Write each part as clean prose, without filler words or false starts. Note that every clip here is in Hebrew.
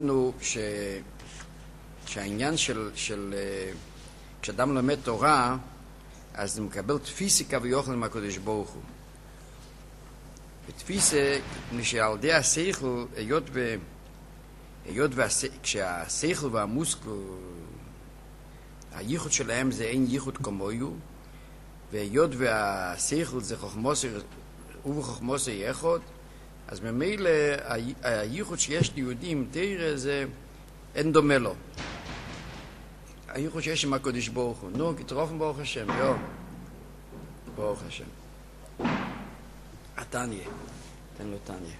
שהעניין כשאדם לומד תורה, אז הוא מקבל תפיסיקה ויוכל מהקדוש ברוך הוא. ותפיסה, שעל ידי השכל, היות כשהשכל והמושכל, הייחוד שלהם זה אין ייחוד כמוהו, והיות והשכל זה חוכמוסי, ובחוכמוסי יחוד, אז ממילא הייחוד שיש ליהודים, תראה, זה אין דומה לו. הייחוד שיש עם הקדוש ברוך הוא. נו, כתרופם ברוך השם, יו. ברוך השם. התניה. תן לו תניה.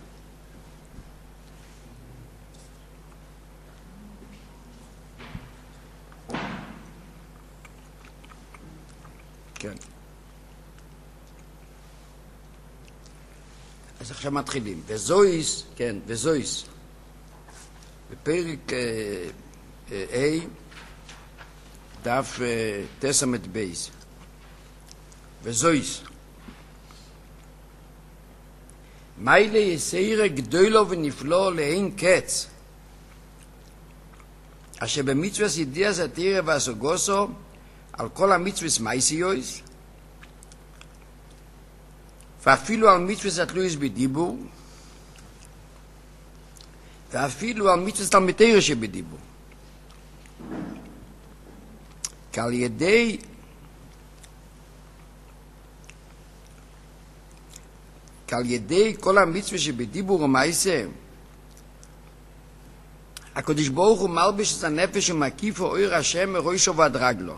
כן. אז עכשיו מתחילים. וזויס, כן, וזויס. בפרק A, דף תסמת בייס. וזויס. מיילה יסעירה גדולו ונפלו לאין קץ. אשר במצווה ידיע סתירה והסוגוסו על כל המצווה מייסיוס, ואפילו על מצווה תלויס בדיבור, ואפילו על מצווה תלמיתירה שבדיבור. כעל ידי כל המצווה שבדיבור ומעשה, הקדוש ברוך הוא מלביש את הנפש ומקיפו אור השם מראשו ועד רגלו.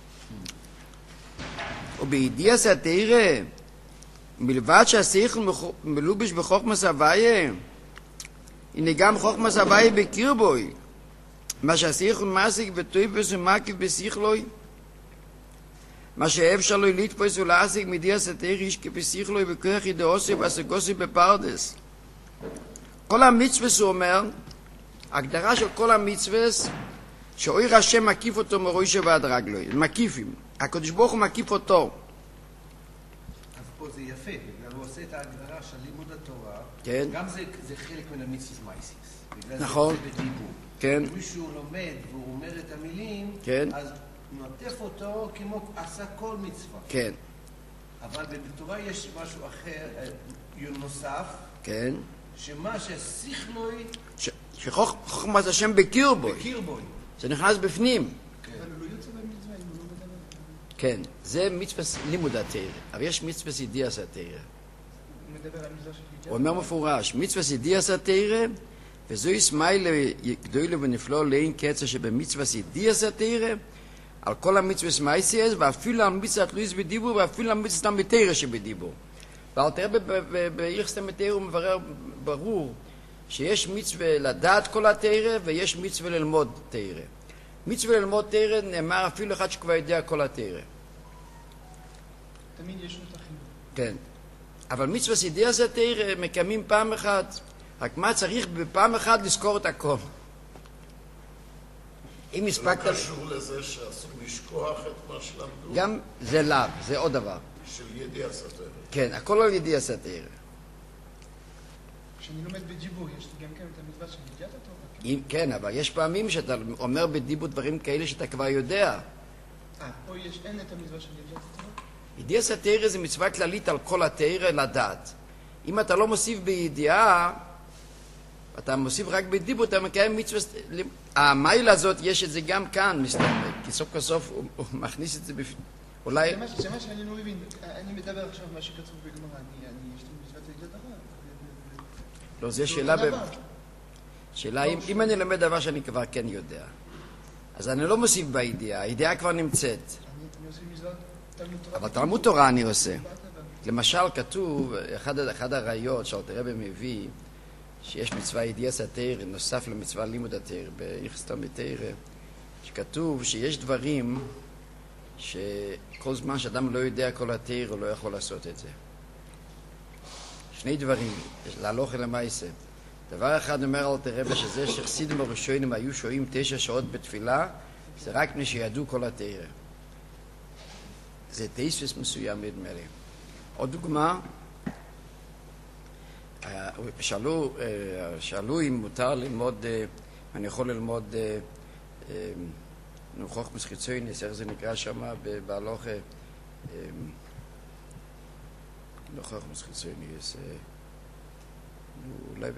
ובידיע סתירה, מלבד שהשכל מלובש בחוכמת הוויה, הנה גם חוכמת הוויה בקרבוי, מה שהשכל מעסיק וטויבס ומקיף בשכלוי, מה שאפשר לו לתפוס ולהשיג מידיע סתירה איש כבשכלוי וכוח ידעוסי והשגוסי בפרדס. כל המצווה הוא אומר, הגדרה של כל המצווה, שאור השם מקיף אותו מראשו ועד רגלו, מקיפים. הקדוש ברוך הוא מקיף אותו. אז פה זה יפה, בגלל הוא עושה את ההגדרה של לימוד התורה, כן. גם זה חלק מן המצווה מייסיס. נכון. בגלל זה בדיבור. כן. מישהו לומד והוא אומר את המילים, כן. אז נוטף אותו כמו עשה כל מצווה. כן. אבל בתורה יש משהו אחר, נוסף, כן. שמה שהשכלוי שחוכמת השם בקרבוי. בקרבוי. זה נכנס בפנים. כן. כן, זה מצווה לימוד התורה, אבל יש מצווה ידיע סתירה. הוא אומר מפורש, מצווה ידיע סתירה, וזו ישמעאל גדולה ונפלא לאין קץ שבמצווה ידיע סתירה, על כל המצווה מייסיס, ואפילו על מצווה תלויס בדיבור, ואפילו על מצווה תלמיתירה שבדיבור. ואל תראה בהלכות תלמיתירה הוא מברר ברור, שיש מצווה לדעת כל התורה, ויש מצווה ללמוד תורה. מצווה ללמוד תורה נאמר אפילו אחד שכבר יודע כל התורה. תמיד יש את החינוך. כן. אבל מצווה ידיע סתירה מקיימים פעם אחת. רק מה צריך בפעם אחת לזכור את הכל. אם הספקת... לא קשור לזה שאסור לשכוח את מה שלמדו. גם זה לאו, זה עוד דבר. של ידיע סתירה. כן, הכל על ידיע סתירה. כשאני לומד בדיבור, יש לי גם כן את המצווה של ידיעת התורה. כן, אבל יש פעמים שאתה אומר בדיבור דברים כאלה שאתה כבר יודע. פה אין את המצווה של ידיעת התורה? ידיע סתירה זה מצווה כללית על כל התורה לדעת. אם אתה לא מוסיף בידיעה, אתה מוסיף רק בדיבור, אתה מקיים מצווה... המיילה הזאת, יש את זה גם כאן, מסתבר, כי סוף כסוף הוא מכניס את זה בפנים. אולי... זה מה שאני לא מבין. אני מדבר עכשיו מה שכתוב בגמרא, יש לי מצוות ידיעת התורה. לא, זו שאלה... שאלה, אם אני למד דבר שאני כבר כן יודע, אז אני לא מוסיף בידיעה, הידיעה כבר נמצאת. אני עושה מצוות תלמוד תורה. אבל תלמוד תורה אני עושה. למשל, כתוב, אחד הראיות שאלתר רבי מביא, שיש מצווה ידיע סתירה, נוסף למצווה לימוד התורה, בהלכות תלמוד תורה, שכתוב שיש דברים שכל זמן שאדם לא יודע כל התורה, הוא לא יכול לעשות את זה. שני דברים, להלכה למעשה. דבר אחד אומר אלתר רבי שזה שחסידים הראשונים היו שוהים 9 שעות בתפילה, זה רק מי שידעו כל התורה. זה תייסס מסוים נדמה לי. עוד דוגמה, שאלו אם מותר ללמוד אני יכול ללמוד חוכמס חיצוניס, איך זה נקרא שם בהלוכה, לא חוכמס חיצוניס, אולי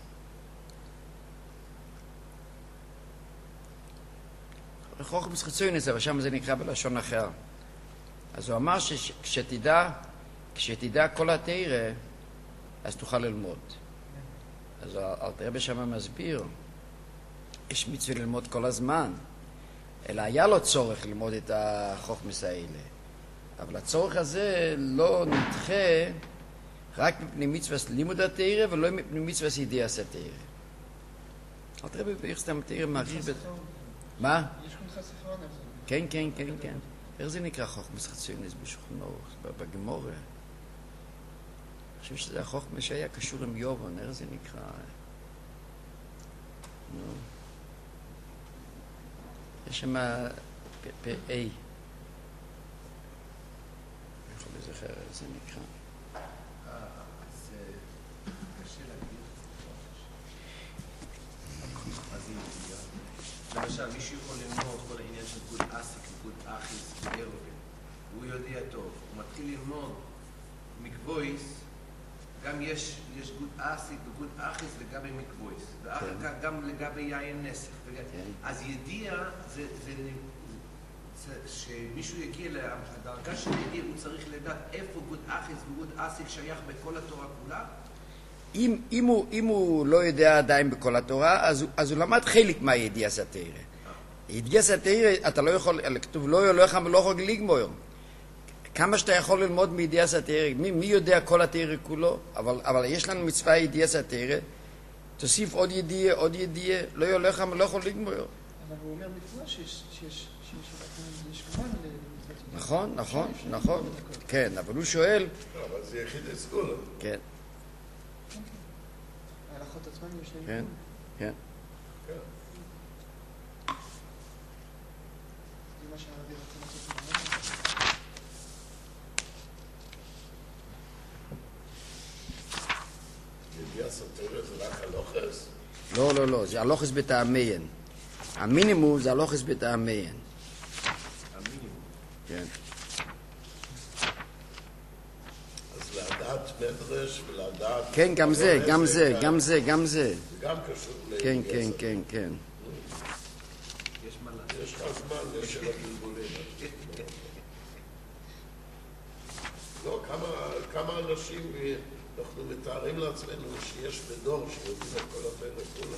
חוכמס חיצוניס, אבל שם זה נקרא בלשון אחר. אז הוא אמר כשתדע כל התורה, אז תוכל ללמוד. אז אלתר רבי שם מסביר, יש מצווה ללמוד כל הזמן, אלא היה לו צורך ללמוד את החוכמס האלה. אבל הצורך הזה לא נדחה רק מפני מצווה לימוד התורה, ולא מפני מצווה ידיעת התורה. אלתר רבי ביחסתם התורה מעריך מה? יש לך ספרון על זה. כן, כן, כן, כן. איך זה נקרא חוכמס חיצוניס בשכונו, בגמורה? אני חושב שזה החוכמס שהיה קשור עם יובן, איך זה נקרא? נו. יש שם פ"א. אני יכול לזכר איך זה נקרא. זה קשה להגיד. מה זה ידיעה? למשל, מישהו יכול ללמוד כל העניין של גוד אסיק וגוד אחיס ואירובן. הוא יודע טוב. הוא מתחיל ללמוד מקבויס, גם יש גוד אסיק וגוד אחיס לגבי מקבויס. ואחר כך גם לגבי יין נסך. אז ידיעה זה שמישהו יגיע לדרגה של ידיעה, הוא צריך לדעת איפה גוד אחיס וגוד אסיק שייך בכל התורה כולה. אם הוא לא יודע עדיין בכל התורה, אז הוא למד חלק מהידיעת התורה. ידיעת התורה, אתה לא יכול, כתוב לא יכול לגמור. כמה שאתה יכול ללמוד מידיעת התורה, מי יודע כל התורה כולו, אבל יש לנו מצווה ידיעת התורה, תוסיף עוד ידיעה, לא יכול לגמור. אבל הוא אומר מצווה שיש כמובן נכון, כן, אבל הוא שואל, אבל זה יחיד אסכולה. כן. ההלכות עצמן יש להם. כן, כן. כן. זה מה שהרבי רוצה לעשות. ידיעת התורה זה רק הלוחס? לא, זה הלוחס בטעמיין. המינימום זה הלוחס בטעמיין. המינימום. כן. אז לדעת מדרש ולדעת... כן, גם זה. זה גם זה קשור כן. יש מה לעשות. יש לך זמן, יש של הגלגולים. לא, כמה אנשים אנחנו מתארים לעצמנו שיש בדור שיודעים את כל הפרק כולם.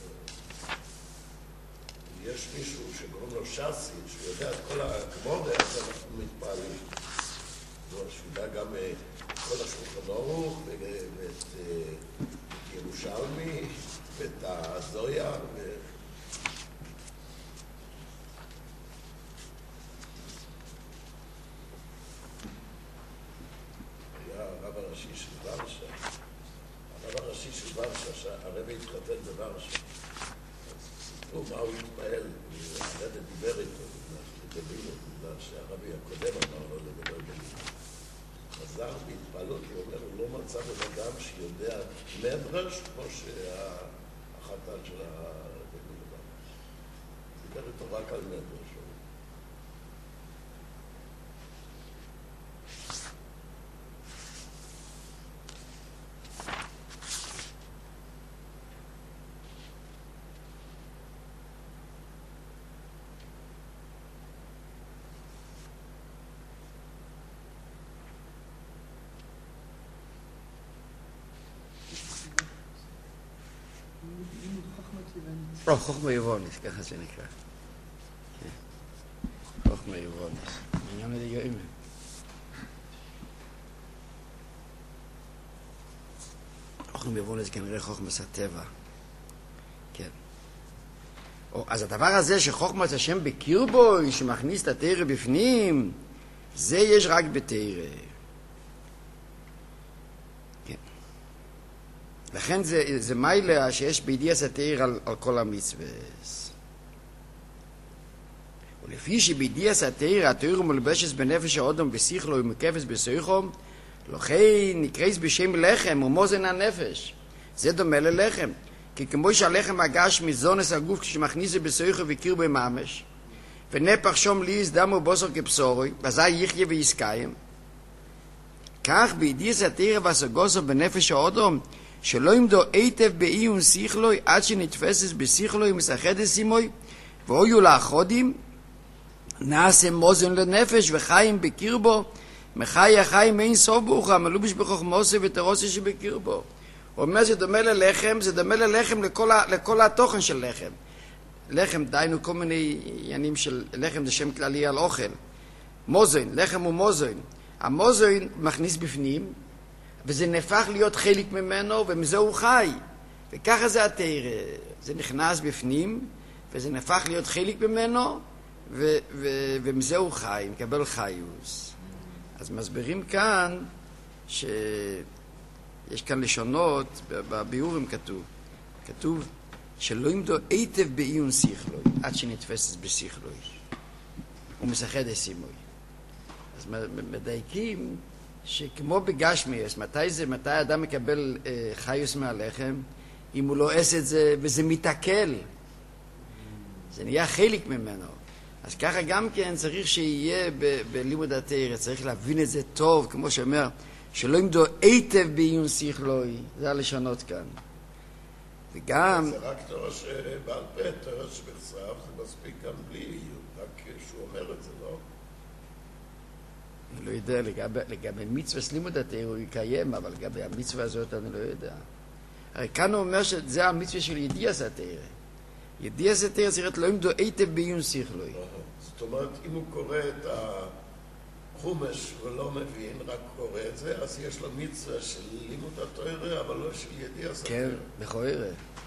יש מישהו שקוראים לו שסי, שיודע את כל הגמורה, אז אנחנו מתפעלים. שהוא יודע גם כל השולחן ערוך, ואת ירושלמי, ואת הזויה. היה הרב הראשי של ורשה. הרב הראשי של ורשה, שהרבי התחתן בוורשה. סיפרו מה הוא התפעל, הרבי דיבר איתו, בגלל שהרבי הקודם אמר לו לדבר בלילה. חזר בהתפעלות, הוא אומר, הוא לא מצא בן אדם שיודע מדרש כמו שהחתן של הרבי מדבר. דיבר איתו רק על מדרש. חוכמה יבונס, ככה זה נקרא. חוכמה יבונס. עניין הזה יואים. חוכמה יבונס כנראה חוכמת הטבע. כן. אז הדבר הזה שחוכמת השם בקרבוי, שמכניס את התורה בפנים, זה יש רק בתורה. לכן זה מיילה שיש בידיעת התורה על כל המצוות. ולפי שבידיעת התורה מלובשת בנפש האדם ושכלו ומקפת בשכל, לכן נקראת בשם לחם ומוזן הנפש. זה דומה ללחם. כי כמו שהלחם הגשמי זונס הגוף כשמכניס בסויכו וקירבו ממש, ונפח שום ליס דם ובוסר כבשורוי, ואזי יחיה ויסקיים, כך בידיעס התורה והסגוסו בנפש האודום, שלא ימדו היטב בעיון שכלוי עד שנתפסס בשכלוי ומסחדס עמוי, ואויו לאחודים, נעשה מוזן לנפש וחיים בקרבו, מחי החיים אין סוף ברוכה, מלובש בחוכמוסו ותרוסי שבקרבו. הוא אומר זה דומה ללחם, זה דומה ללחם לכל התוכן של לחם. לחם, דיינו כל מיני עניינים של לחם, זה שם כללי על אוכל. מוזן, לחם הוא מוזן. המוזן מכניס בפנים, וזה נהפך להיות חלק ממנו, ומזה הוא חי. וככה זה התורה. זה נכנס בפנים, וזה נהפך להיות חלק ממנו, ומזה הוא חי, מקבל חיוס. אז מסבירים כאן, שיש כאן לשונות, בביאורים כתוב, שלא ימדו היטב בעיון שכלוי, עד שנתפסת בשכלוי. הוא משחד עשימוי. אז מדייקים שכמו בגשמיאס, מתי האדם מקבל חיוס מהלחם? אם הוא לא עושה את זה, וזה מתעכל. זה נהיה חלק ממנו. אז ככה גם כן צריך שיהיה בלימוד התורה, צריך להבין את זה טוב, כמו שאומר, שלא ימדו היטב בעיון שכלוי. זה הלשונות כאן. וגם... זה רק תורה שבעל פה, תורה שבכסף, זה מספיק גם בלי עיון, רק שהוא אומר את זה, לא? אני לא יודע, לגבי מצווה לימוד התורה הוא יקיים, אבל לגבי המצווה הזאת אני לא יודע. הרי כאן הוא אומר שזה המצווה של ידיעס התורה. ידיעס התורה צריך לא ימדו היטב בעיון שכלוי. זאת אומרת, אם הוא קורא את החומש ולא מבין, רק קורא את זה, אז יש לו מצווה של לימוד התורה, אבל לא של ידיעס התורה. כן, לכאורה.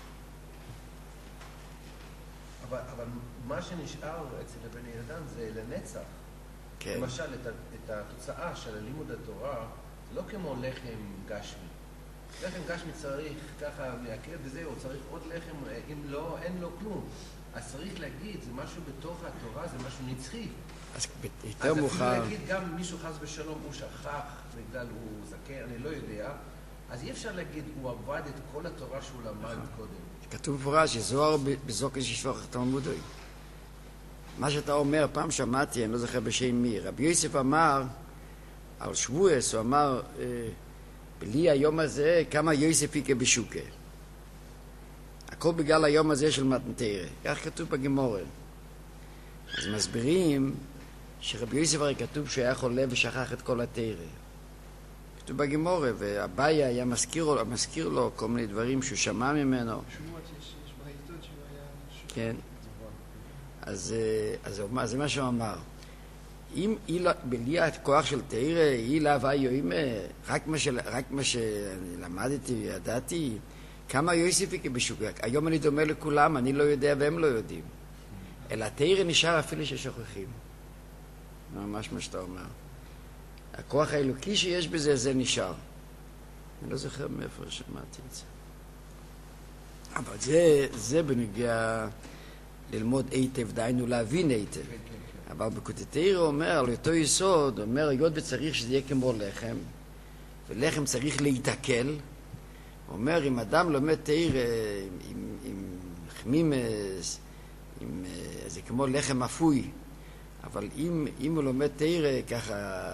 אבל מה שנשאר אצל הבני אדם זה לנצח. כן. למשל, את התוצאה של לימוד התורה, זה לא כמו לחם גשמי. לחם גשמי צריך ככה להקל וזהו, צריך עוד לחם, אם לא, אין לו כלום. אז צריך להגיד, זה משהו בתוך התורה, זה משהו נצחי. אז יותר מאוחר... אז אפילו להגיד, גם מישהו חס ושלום, הוא שכח, בגלל הוא זקן, אני לא יודע, אז אי אפשר להגיד, הוא עבד את כל התורה שהוא למד קודם. כתוב מפורש, שזוהר בזוקן שישפוך את תלמודוי. מה שאתה אומר, פעם שמעתי, אני לא זוכר בשם מי, רבי יוסף אמר, על שבועס, הוא אמר, בלי היום הזה, כמה יוסף יקה בשוקה. הכל בגלל היום הזה של מתנתרה. כך כתוב בגמורה. אז מסבירים שרבי יוסף הרי כתוב שהוא היה חולה ושכח את כל התרה. כתוב בגמורה, והבעיה היה מזכיר לו כל מיני דברים שהוא שמע ממנו. שמועות יש בעיתות שהוא היה... כן. אז זה מה שהוא אמר. אם בלי הכוח של תורה, היא להווה יוימה, רק מה שלמדתי וידעתי, כמה יוסף יקה בשוקה. היום אני דומה לכולם, אני לא יודע והם לא יודעים. אלא תורה נשאר אפילו ששוכחים. ממש מה שאתה אומר. הכוח האלוקי שיש בזה, זה נשאר. אני לא זוכר מאיפה שמעתי את זה. אבל זה בנוגע ללמוד היטב, דיינו להבין היטב. אבל בקוטטר הוא אומר, על אותו יסוד, הוא אומר, היות וצריך שזה יהיה כמו לחם, ולחם צריך להתעכל, הוא אומר, אם אדם לומד תאיר עם חמימס, זה כמו לחם אפוי, אבל אם הוא לומד תאיר ככה,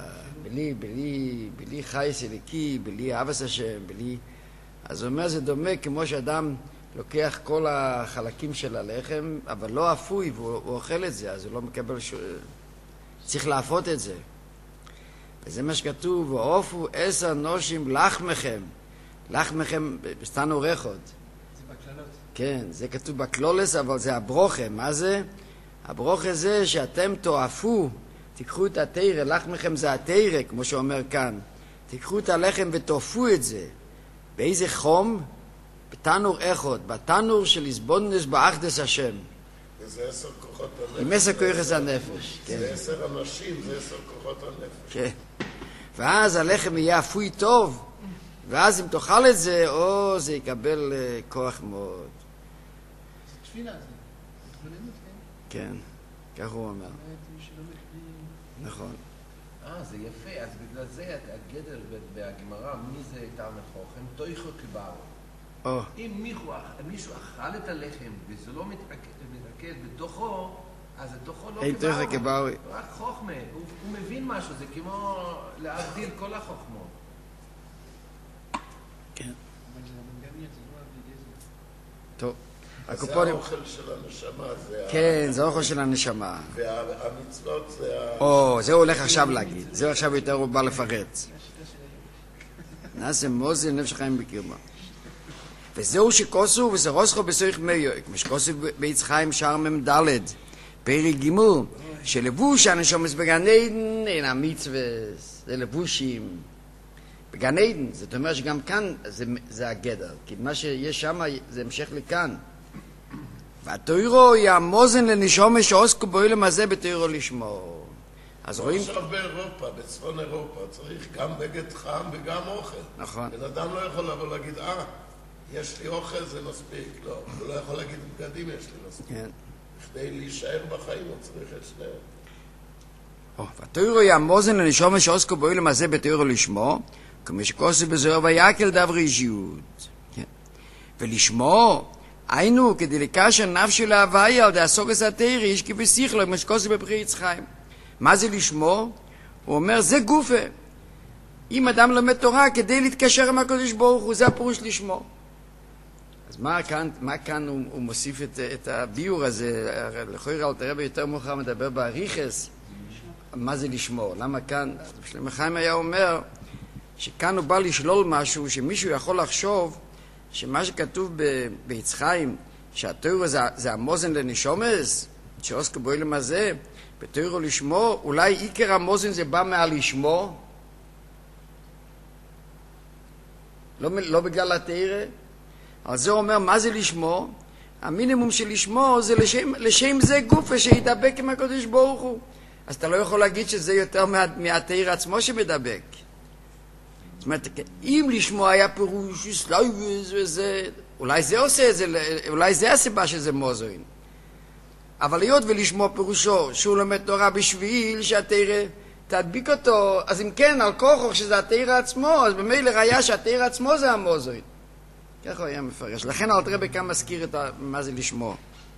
בלי חייס אליקי, בלי אהבת השם, אז הוא אומר, זה דומה כמו שאדם לוקח כל החלקים של הלחם, אבל לא אפוי, והוא אוכל את זה, אז הוא לא מקבל צריך להפות את זה. וזה מה שכתוב, ועופו 10 נושים לחמכם. לחמכם בסתנו רחוד. זה בקללות. כן, זה כתוב בקלולס, אבל זה הברוכה. מה זה? הברוכה זה שאתם תואפו, תיקחו את התירה, לחמכם זה התירה, כמו שאומר כאן. תיקחו את הלחם ותאפו את זה. באיזה חום? בתנור אחד, בתנור של הסבונדס באחדס השם. וזה 10 כוחות הנפש. עם 10 כוחות הנפש. זה 10 אנשים, זה 10 כוחות הנפש. כן. ואז הלחם יהיה אפוי טוב, ואז אם תאכל את זה, זה יקבל כוח מאוד. זה תפילה, זה התבוננות, כן? כן, כך הוא אומר. מי שלא בלי... נכון. זה יפה, אז בגלל זה הגדר בהגמרא, מי זה תר נכוחם? תויכו כברו. אם מישהו אכל את הלחם וזה לא מתרכז בתוכו, אז בתוכו לא אין תוכן כבאוי. רק חוכמה, הוא מבין משהו, זה כמו להבדיל כל החוכמות. כן. אבל זה המונגניה, זה לא אבי גזר. טוב. זה האוכל של הנשמה. כן, זה האוכל של הנשמה. והמצוות זה זה הוא הולך עכשיו להגיד. זה עכשיו יותר הוא בא לפרט. נעשה מוזל נפש חיים בקרבה. וזהו שכוסו וזה רוסחו בסויך מיו. כמו שכוסו בעץ חיים שער ממדלת. פרק גימור. שלבוש הנשומס בגן עדן אין המצווה. זה לבושים. בגן עדן. זאת אומרת שגם כאן זה הגדר. כי מה שיש שם זה המשך לכאן. והתוירו היא המוזן לנשומש שעוסקו באוילם הזה בתוירו לשמור. אז רואים... עכשיו באירופה, בצפון אירופה, צריך גם בגד חם וגם אוכל. נכון. בן אדם לא יכול לבוא להגיד, יש לי אוכל, זה מספיק. לא, הוא לא יכול להגיד, בגדים יש לי מספיק. כן. כדי להישאר בחיים הוא צריך את שניהם. והתוירו היא המוזן לנשומש שעוסקו באוילם הזה בתוירו לשמור, כמו שכוסו בזוהר ויקל דבר אישיות. ולשמור... היינו, כדי לקשר נפשי להוויה על די הסוגס התאירי, יש כבשיח לו, כמו שכוסו בבחיר יצחיים. מה זה לשמור? הוא אומר, זה גופה. אם אדם לומד תורה, כדי להתקשר עם הקדוש ברוך הוא, זה הפירוש לשמור. אז מה כאן הוא מוסיף את הביור הזה? לכאורה אל תראה ביותר מאוחר מדבר באריכס, מה זה לשמור? למה כאן? שלמה חיים היה אומר, שכאן הוא בא לשלול משהו, שמישהו יכול לחשוב, שמה שכתוב בעץ חיים, שהתוירו זה המוזן לנשומס, שעוסקו באוילם הזה, בתוירו לשמור, אולי עיקר המוזן זה בא מעל לשמור? לא בגלל התאירה? אבל זה אומר, מה זה לשמור? המינימום של לשמור זה לשם זה גופה שידבק עם הקדוש ברוך הוא. אז אתה לא יכול להגיד שזה יותר מהתאירה עצמו שמדבק. זאת אומרת, אם לשמוע היה פירוש סלויבס וזה, אולי זה עושה את זה, אולי זה הסיבה שזה מוזוין. אבל היות ולשמוע פירושו שהוא לומד תורה בשביל שהתאירה תדביק אותו, אז אם כן, על כוחו שזה התאירה עצמו, אז במילא ראיה שהתאירה עצמו זה המוזוין. ככה הוא היה מפרש. לכן אל תראה בכמה מזכיר את מה זה לשמוע.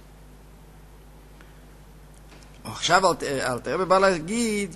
עכשיו אל תראה בבא להגיד,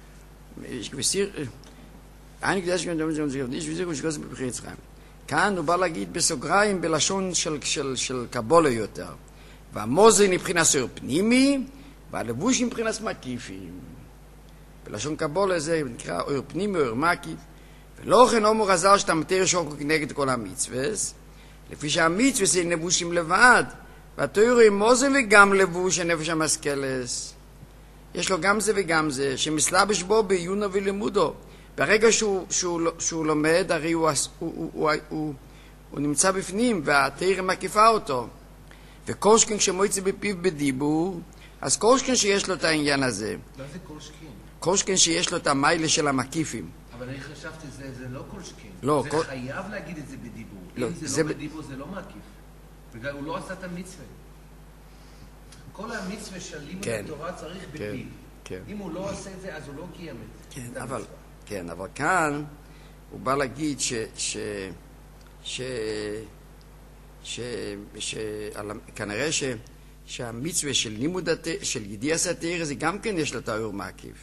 אני קדש גם דומה זה גבדיש וזה כמו שכוסו בבחיר יצחיים. כאן הוא בא להגיד בסוגריים בלשון של קבולה יותר. והמוזן מבחינת סויר פנימי, והלבוש מבחינת מקיפים. בלשון קבולה זה נקרא אויר פנימי, אויר מקיף. ולא כן אומר הזר שאתה מתאר שוקו כנגד כל המצווס, לפי שהמצווס זה לבושים לבד, והתוירו עם מוזן וגם לבוש הנפש המסכלס. יש לו גם זה וגם זה, שמסלבש בו בעיונו ולימודו. ברגע שהוא לומד, הרי הוא נמצא בפנים, והתאירה מקיפה אותו. וקושקין כשמועצה בפיו בדיבור, אז קושקין שיש לו את העניין הזה. מה זה קושקין? קושקין שיש לו את המיילה של המקיפים. אבל אני חשבתי, זה לא קושקין. לא, זה חייב להגיד את זה בדיבור. לא, אם זה לא בדיבור, זה לא מקיף. בגלל הוא לא עשה את המצווה. כל המצווה של לימוד התורה צריך בפיו. אם הוא לא עושה את זה, אז הוא לא קיים את זה. כן, אבל כאן הוא בא להגיד כנראה שהמצווה של לימוד של ידיעת התאירה זה גם כן יש לו תאור מקיף.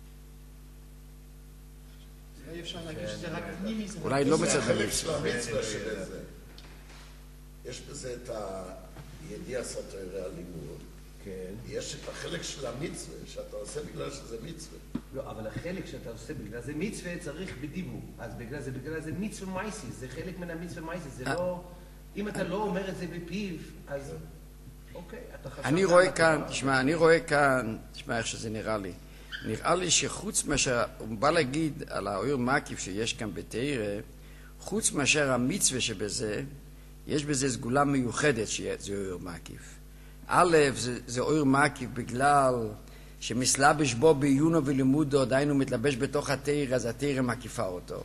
אולי אפשר להגיד שזה רק פנימי. אולי לא מצד המצווה של זה. יש בזה את הידיעת התאירה הלימוד. כן. יש את החלק של המצווה, שאתה עושה בגלל שזה מצווה. לא, אבל החלק שאתה עושה בגלל זה מצווה צריך בדיבור. אז בגלל זה מצווה מייסיס, זה חלק מן המצווה מייסיס, זה לא... אם אתה לא אומר את זה בפיו, אז... אוקיי, אתה חשב... אני רואה כאן, תשמע איך שזה נראה לי. נראה לי שחוץ מאשר, הוא בא להגיד על האויר מקיף שיש כאן בתאירה, חוץ מאשר המצווה שבזה, יש בזה סגולה מיוחדת שזה אויר מקיף. א', זה אויר מקיף בגלל שמסלבש בו בעיונו ולימודו, דיינו מתלבש בתוך התאירה, אז התאירה מקיפה אותו.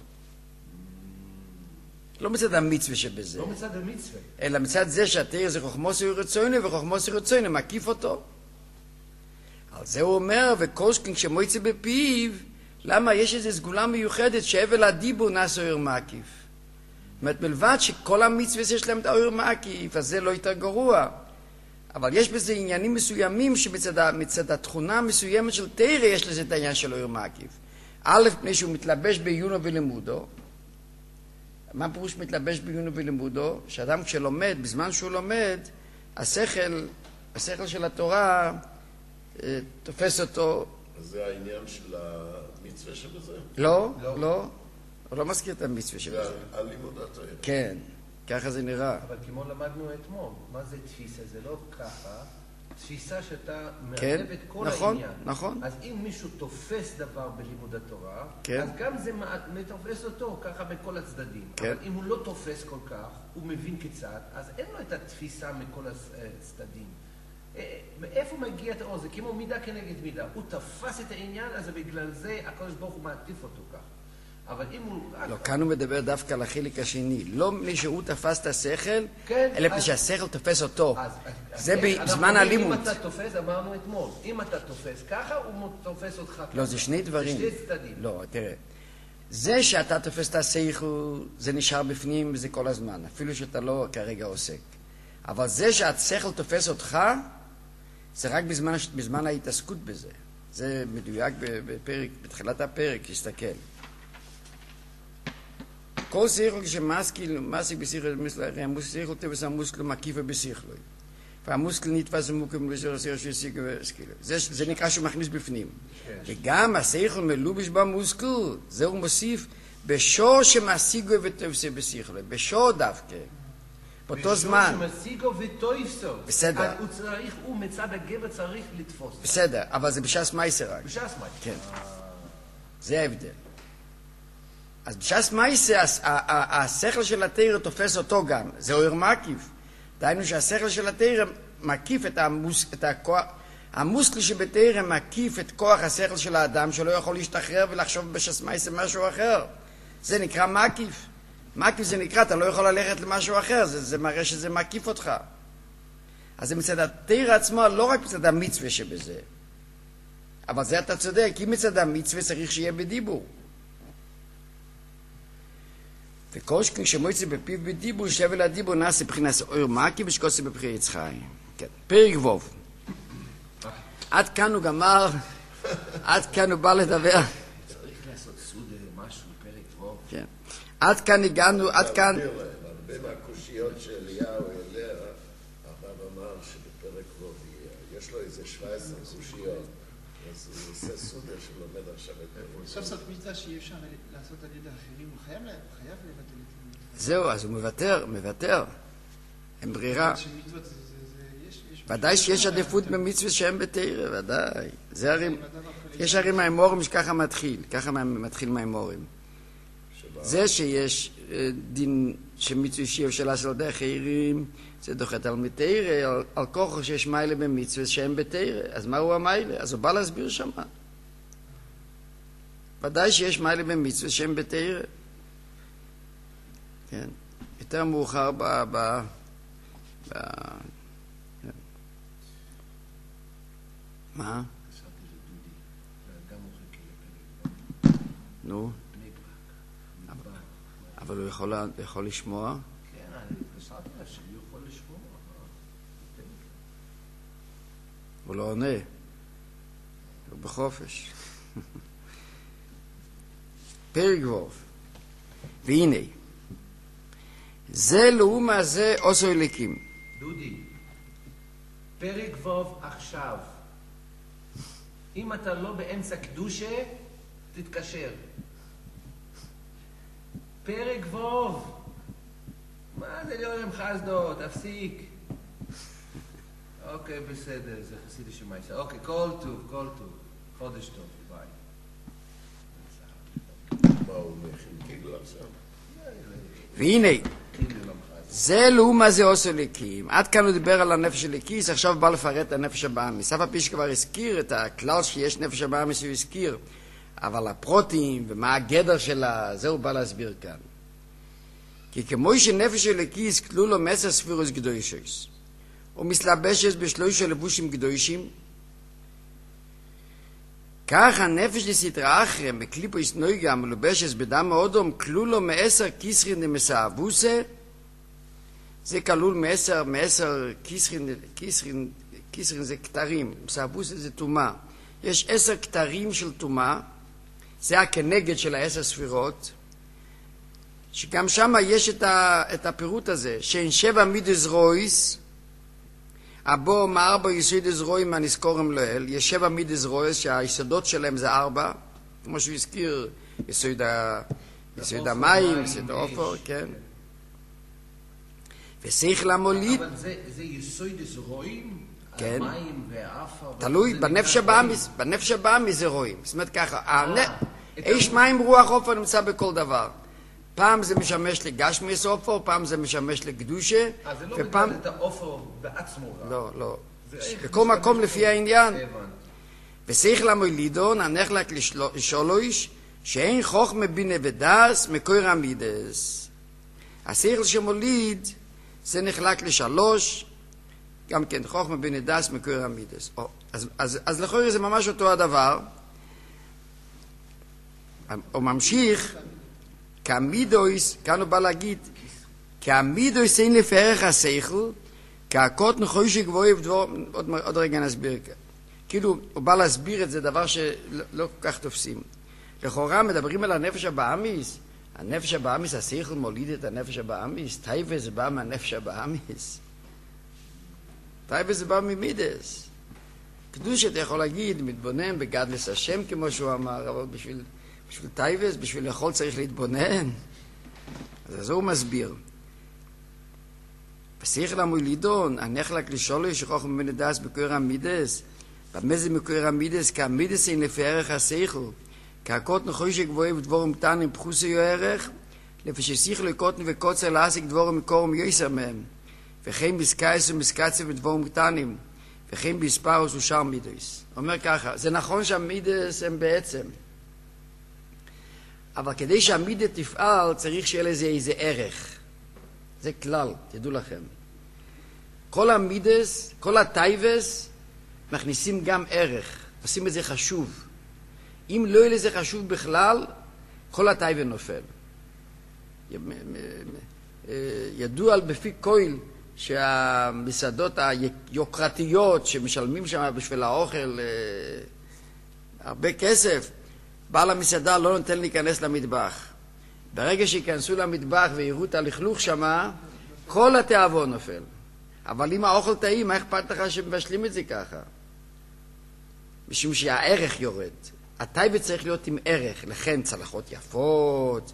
לא מצד המצווה שבזה. לא מצד המצווה. אלא מצד זה שהתאירה זה חוכמוסי רצוינו, וחוכמוסי רצוינו מקיף אותו. על זה הוא אומר, וקושקין כשמועצה בפיו, למה יש איזו סגולה מיוחדת שהבל הדיבור נעשה אויר מקיף. אומרת, מלבד שכל המצווה יש להם את האור מקיף, אז זה לא יותר גרוע. אבל יש בזה עניינים מסוימים שמצד התכונה המסוימת של תורה יש לזה את העניין של האור מקיף. א', פני שהוא מתלבש בעיונו ולימודו. מה פירוש מתלבש בעיונו ולימודו? שאדם כשלומד, בזמן שהוא לומד, השכל של התורה תופס אותו. זה העניין של המצווה שבזה? לא. הוא לא מזכיר את המצווה שבזה. זה על לימוד התורה. כן, ככה זה נראה. אבל כמו למדנו אתמול, מה זה תפיסה? זה לא ככה. תפיסה שאתה כן, מערב את כל נכון, העניין. נכון. אז אם מישהו תופס דבר בלימוד התורה, כן. אז גם זה מתופס אותו ככה בכל הצדדים. כן. אבל אם הוא לא תופס כל כך, הוא מבין קצת, אז אין לו את התפיסה מכל הצדדים. מאיפה מגיע את האור? זה כמו מידה כנגד מידה. הוא תפס את העניין, אז בגלל זה הקדוש ברוך הוא מעטיף אותו כך. אבל אם הוא... לא, כאן הוא מדבר דווקא על החלק השני. לא מפני שהוא תפס את השכל, אלא מפני שהשכל תופס אותו. זה בזמן הלימוד. אם אתה תופס, אמרנו אתמול, אם אתה תופס ככה, הוא תופס אותך ככה. לא, זה שני דברים. זה שני צדדים. לא, תראה. זה שאתה תופס את השכל, זה נשאר בפנים וזה כל הזמן, אפילו שאתה לא כרגע עוסק. אבל זה שהשכל תופס אותך, זה רק בזמן ההתעסקות בזה. זה מדויק בתחילת הפרק, תסתכל. כל שכל כשמסקיל, מסיק בשכל, המוסכל תופס המוסכל מקיף בשכל. והמוסכל נתפס מוקם לזור שהסיק וסקיל. זה נקרא שהוא מכניס בפנים. וגם השכל מלובש במוסכל, זה הוא מוסיף בשור שמשיגו ותופסו בשכל. בשור דווקא. באותו זמן. בשור שמשיגו ותופסו. בסדר. אז הוא מצד הגבר צריך לתפוס. בסדר, אבל זה בש"ס מייסר רק. בש"ס מייסר. כן. זה ההבדל. אז בש"ס מייסר, השכל של התורה תופס אותו גם. זה אור מקיף. דהיינו שהשכל של התורה מקיף את הכוח, המוסקל שבתורה מקיף את כוח השכל של האדם שלא יכול להשתחרר ולחשוב בש"ס מייסר משהו אחר. זה נקרא מקיף. מקיף זה נקרא, אתה לא יכול ללכת למשהו אחר, זה מראה שזה מקיף אותך. אז זה מצד התורה עצמו, לא רק מצד המצווה שבזה. אבל זה אתה צודק, כי מצד המצווה צריך שיהיה בדיבור. וכל שכן שמועצה בפיו בדיבור, שבל הדיבור נעשה בחינת אור מקיף ושקוסה בבחיר יצחיים. כן, פרק ווב. עד כאן הוא גמר, עד כאן הוא בא לדבר. צריך לעשות סוד משהו, פרק ווב. כן. עד כאן הגענו, עד כאן... הרבה מהקושיות שאליהו אליה, הרב אמר שבפרק ווב יש לו איזה 17 קושיות, אז הוא עושה סודה שלומד עכשיו את פרק. סוף סוף מצווה שאי אפשר לעשות על ידי אחרים, הוא חייב לבטל את זה. זהו, אז הוא מוותר. אין ברירה. ודאי שיש עדיפות במצווה שהם בתורה, ודאי. זה הרי... יש הרי מהאמורים שככה מתחיל מהאמורים. זה שיש דין שמצווה שיהיה שאלה של דרך אחרים, זה דוחת על מתורה, על כוחו שיש מיילה במצווה שהם בתורה. אז מהו המיילה? אז הוא בא להסביר שמה. ודאי שיש מיילה במצווה שהם בתורה. כן. יותר מאוחר מה? נו? אבל הוא יכול לשמוע? כן, אני חשבתי שהוא יכול לשמוע. הוא לא עונה. הוא בחופש. פרק ווב. והנה, זה לאומה זה עושו אליקים. דודי, פרק ווב עכשיו. אם אתה לא באמצע קדושה, תתקשר. פרק ווב. מה זה לא עם חסדו? תפסיק. אוקיי, בסדר, זה חסידי שמייסה. אוקיי, כל טוב. חודש טוב, ביי. מה הוא מכין כאילו עכשיו? והנה, זה לאומה זה עושו אליקים. עד כאן הוא דיבר על הנפש הליקיס, עכשיו בא לפרט את הנפש הבאמיס. אף על פי שכבר הזכיר את הכלל שיש נפש הבאמיס, הוא הזכיר. אבל הפרוטים ומה הגדר שלה, זה הוא בא להסביר כאן. כי כמו שנפש הליקיס כלול לו מסר ספירוס קדושים, ומסלבשת בשלושה לבושים קדושים, כך הנפש לסדרה אחרם בקליפויס נויגה מלובשת בדם האודום כלולו מ10 כיסרין דמסאבוסה, זה כלול מ10 כיסרין זה כתרים, מסאבוסה זה תומה. יש 10 כתרים של תומה, זה הכנגד של 10 ספירות, שגם שם יש את הפירוט הזה, שאין 7 מידס רויס, הבו מארבע יסודס רואים הנזכורם לאל, יש 7 מידס רויס שהיסודות שלהם זה 4, כמו שהוא הזכיר, יסוד המים, יסוד האופר, כן. ושכל המוליד. אבל זה יסודס רואים? כן. המים והאפר? תלוי, בנפש הבאמיס זה רואים. זאת אומרת ככה, איש מים רוח אופר נמצא בכל דבר. פעם זה משמש לגשמיס אופר, פעם זה משמש לקדושה, זה לא ופעם... בגלל את האופר בעצמו. לא. בכל מקום לפי העניין. ושכל המולידון הנחלק לשלוש, שאין חוכמה בינה ודס מקור המידס. השכל שמוליד זה נחלק לשלוש, גם כן חוכמה בינה דס מקור המידס. אז לכאורה זה ממש אותו הדבר. הוא ממשיך, כמידויס, כאן הוא בא להגיד, כמידויס אין לפי ערך השכל, כהקות נחושי גבוהי ודבור, עוד רגע נסביר. כאילו, הוא בא להסביר את זה, דבר שלא כל כך תופסים. לכאורה מדברים על הנפש הבאמיס, הנפש הבאמיס, השכל מוליד את הנפש הבאמיס, טייבה זה בא מהנפש הבאמיס. טייבה זה בא ממידס. קדוש אתה יכול להגיד, מתבונן בגדלס השם כמו שהוא אמר, אבל בשביל טייבס, בשביל לאכול צריך להתבונן. אז זה הוא מסביר. בשכל המולידון, הנחלק לשולש שחוכם בן הדס בקור המידס, במה זה מקור המידס? כי המידס אין לפי ערך השכל, כי הקוטן חושק גבוהי ודבורם קטנים פחוסי יו ערך, לפי ששכל קוטן וקוצר להסיק דבורם מקורם יויסר מהם, וכן מסקייס ומסקציה ודבורם קטנים, וכן בספרוס ושאר מידס. אומר ככה, זה נכון שהמידס הם בעצם, אבל כדי שהמידה תפעל צריך שיהיה לזה איזה ערך. זה כלל, תדעו לכם. כל המידס, כל הטייבס, מכניסים גם ערך, עושים את זה חשוב. אם לא יהיה לזה חשוב בכלל, כל הטייבה נופל. ידוע בפי כהל שהמסעדות היוקרתיות שמשלמים שם בשביל האוכל הרבה כסף, בעל המסעדה לא נותן להיכנס למטבח. ברגע שיכנסו למטבח ויראו את הלכלוך שמה, כל התיאבון נופל. אבל אם האוכל טעים, מה אכפת לך שמבשלים את זה ככה? משום שהערך יורד. הטייבה צריך להיות עם ערך, לכן צלחות יפות,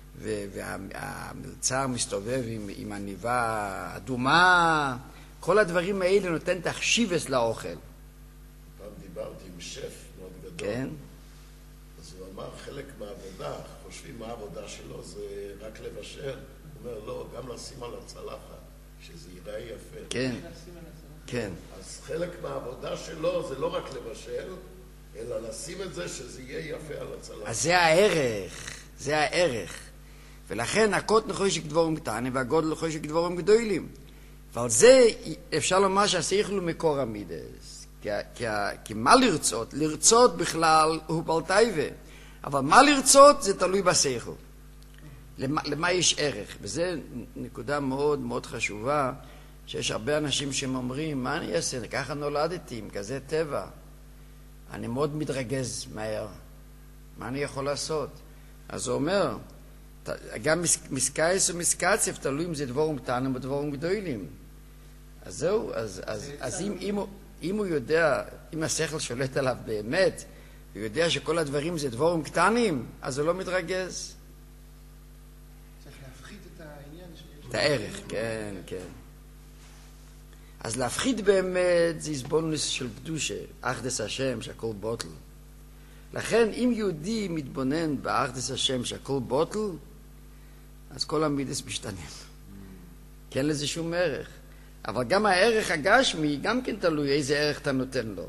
והמלצר מסתובב עם עניבה אדומה, כל הדברים האלה נותן תחשיבס לאוכל. פעם דיברתי עם שף מאוד גדול. כן. אז הוא אמר, חלק מהעבודה, חושבים מה העבודה שלו, זה רק לבשל. הוא אומר, לא, גם לשים על הצלחת, שזה ייראה יפה. כן, כן. אז חלק מהעבודה שלו זה לא רק לבשל, אלא לשים את זה שזה יהיה יפה על הצלחת. אז זה הערך, זה הערך. ולכן הקוטן חושק דבורים קטנים והגודל חושק דבורים גדולים. ועל זה אפשר לומר שהשכל הוא מקור המידס. כי מה לרצות? לרצות בכלל הוא בעל טייבה. אבל מה לרצות זה תלוי בשכל. למה יש ערך? וזו נקודה מאוד מאוד חשובה, שיש הרבה אנשים שאומרים, מה אני אעשה? ככה נולדתי, עם כזה טבע. אני מאוד מתרגז מהר. מה אני יכול לעשות? אז הוא אומר, גם מסקייס ומסקצף תלוי אם זה דבורים קטנים או דבורים גדולים. אז זהו, אז אם הוא יודע, אם השכל שולט עליו באמת, הוא יודע שכל הדברים זה דבורים קטנים, אז הוא לא מתרגז. צריך להפחית את העניין שיש. את הערך, כן, כן. אז להפחית באמת זה הסבולנוס של קדושה, אחדס השם שהכל בוטל. לכן אם יהודי מתבונן באחדס השם שהכל בוטל, אז כל המידס משתנים. כי אין לזה שום ערך. אבל גם הערך הגשמי גם כן תלוי איזה ערך אתה נותן לו.